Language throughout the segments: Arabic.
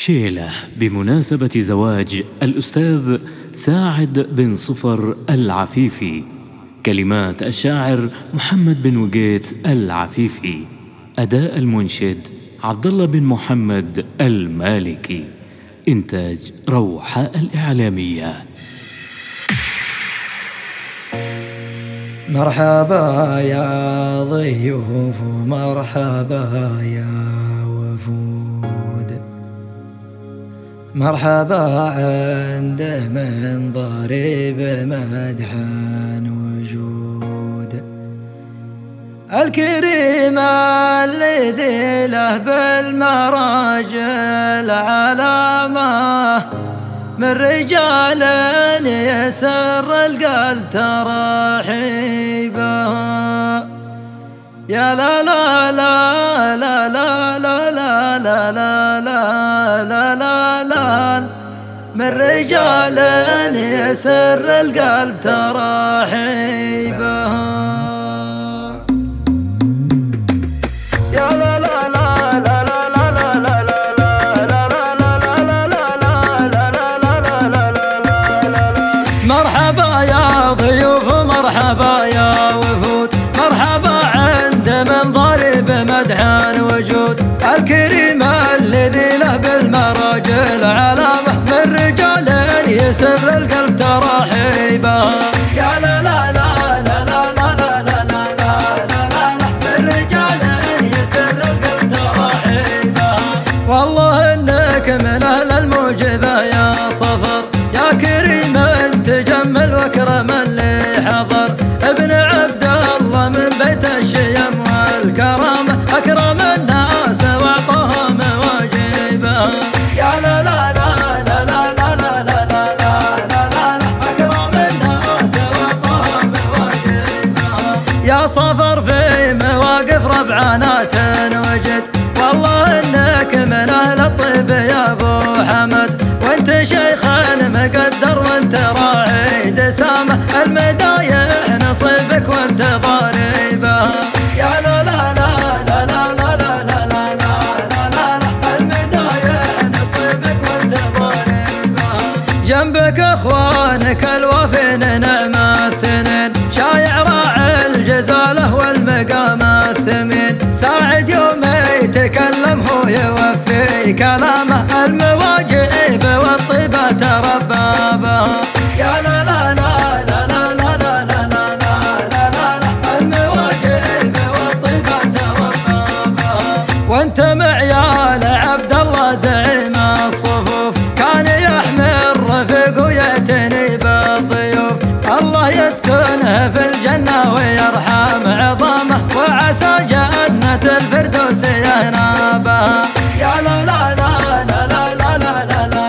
شيلة بمناسبة زواج الأستاذ ساعد بن صفر العفيفي. كلمات الشاعر محمد بن وقيت العفيفي. أداء المنشد عبد الله بن محمد المالكي. إنتاج روحاء الإعلامية. مرحبا يا ضيوف ومرحبا يا وفود، مرحبا عند من ضرب مدح وجود. الكريم الذي له بالمراجل علامة من رجال يسر القلب ترحيبا. يا لا لا لا لا لا لا لا لا لا لا لا لا من رجال يسر القلب ترحيبا. مرحبا يا ضيوف مرحبا يا وفود، مرحبا عند من ضرب مدح وجود. الكريم الذي له بالمراجل علامة من رجال يسر القلب ترحيبا. يا لا لا لا لا لا لا لا لا لا لا من رجال يسر القلب ترحيبا. والله انك من اهل الموجبة يا صفر، يا كريم تجمل واكرم اللي حضر. ابن عبد الله من بيت الشيم والكرامة، اكرم الناس واعطاهم واجبه. يا لا لا لا لا لا لا لا لا لا لا اكرم الناس واعطاهم واجبه. يا صفر في مواقف ربعانات وجد، والله انك من اهل الطيب يا ابو حمد. وانت شيخا مقدر وانت راعي دسامة، المدايح نصيبك وانت ضاربها. يا لا لا لا لا لا لا لا لا لا لا لا المدايح نصيبك وانت ضاربها. جنبك اخوانك الوافين نعم الثنين، شايع راعي الجزالة والمقام الثمين. ساعد يوم يتكلم هو يوفي كلامه، المواجب والطيبة تربابها. يا لا لا لا لا لا لا لا لا لا لا لا المواجب والطيبة تربابها. وانت معيال عبد الله زعيم الصفوف، كان يحمي الرفيق ويعتني بالضيوف. الله يسكنه في الجنة ويرحم عظامه، وعسى جنة الفردوس ينابها. يا لا لا لا لا لا لا لا لا لا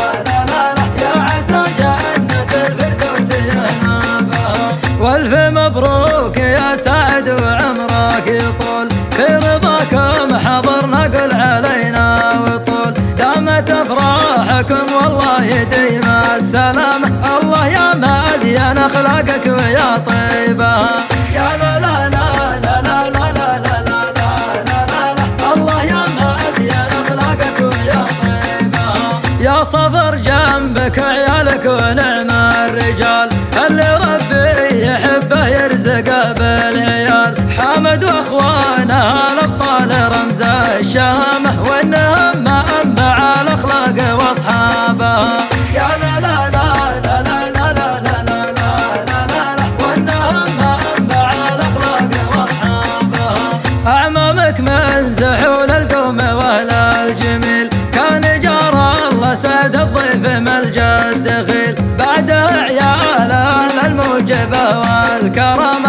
لا يا عسى جنة الفردوس ينابها. والف مبروك يا سعد وعمرك يطول، في رضاكم حضرنا قل علينا وطول. دامت افراحكم والله يديم السلامة، الله يا ما ازين اخلاقك ويا طيبها. يا لا لا لا لا لا لا لا لا لا لا الله يا ما ازين اخلاقك ويا طيبها. يا صفر جنبك عيالك ونعم الرجال، اللي ربي يحبه يرزقه بالعيال. حامد واخوانه الابطال رمز الشهامة، وانهم انبع الاخلاق واصحابها. يا لا لا لا لا لا لا لا لا لا لا وانهم انبع الاخلاق واصحابها. اعمامك من زحول القوم واهل الجميل، كان جار الله سعد الضيف ملجا الدخيل. بعده عيال اهل الموجبة والكرامة،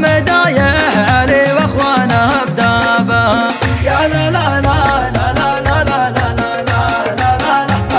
المدايح علي واخوانه بدابها. يا لا لا لا لا لا لا لا لا لا لا لا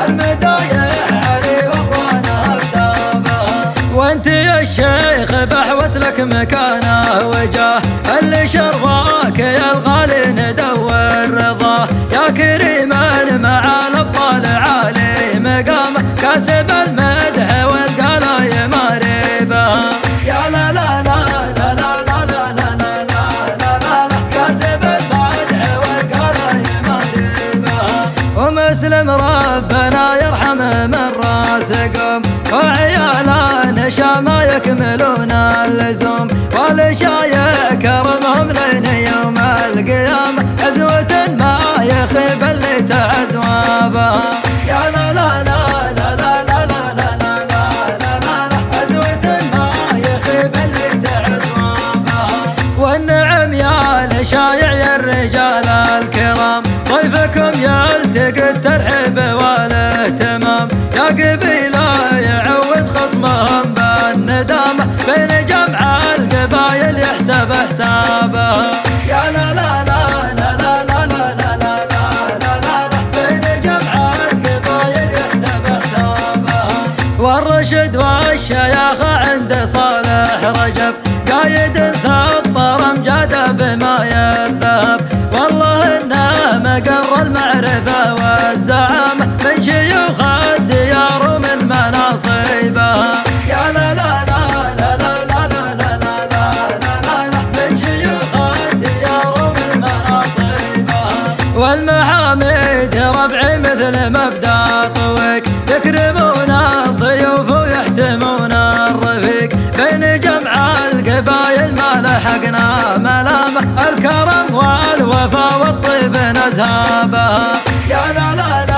المدايح علي واخوانه بدابها. وانت يا الشيخ بحوس لك مكانه وجاه، اللي شرواك يا الغالي ندور رضاه. يا كريما مع الابطال عالي مقامه، كاسب المدح والقلايا ماربها. يا لا لا لا لا لا لا لا لا لا لا كاسب المدح والقلايا ماربها. ومسلم ربنا يرحمه من راسكم، وعيالنا شما يكملون اللزوم، والشايع كرمهم لين يوم القيامة، عزوة ما يخيب اللي تعزوا بها. يا لا لا لا لا لا لا لا لا لا لا لا، عزوة ما يخيب اللي تعزوا بها. والنعم يا لشايع يا الرجال الكرام، ضيفكم يلتقي الترحيب والاهتمام، يا قبيلة يعود خصمهم بالندامة، بين جمع القبايل يحسب حسابها. يا لا لا لا لا لا لا لا لا لا لا، بين جمع القبايل يحسب حسابها. والرشد والشياخة عند صالح رجب، قايد سطر امجاده بماء الذهب، والله انه مقر المعرفة والزعامة، من شيوخ الديار ومن مناصبها. يا لا لا لا لا لا لا لا لا لا لا لا، من شيوخ الديار ومن مناصبها. والمحامد ربعي مثل مبدا طويق، يكرمون الضيوف ويحتمون الرفيق، بين جمع القبايل ما لحقنا ملامه، الكرم والوفا والطيب نزهابها. يا لا لا لا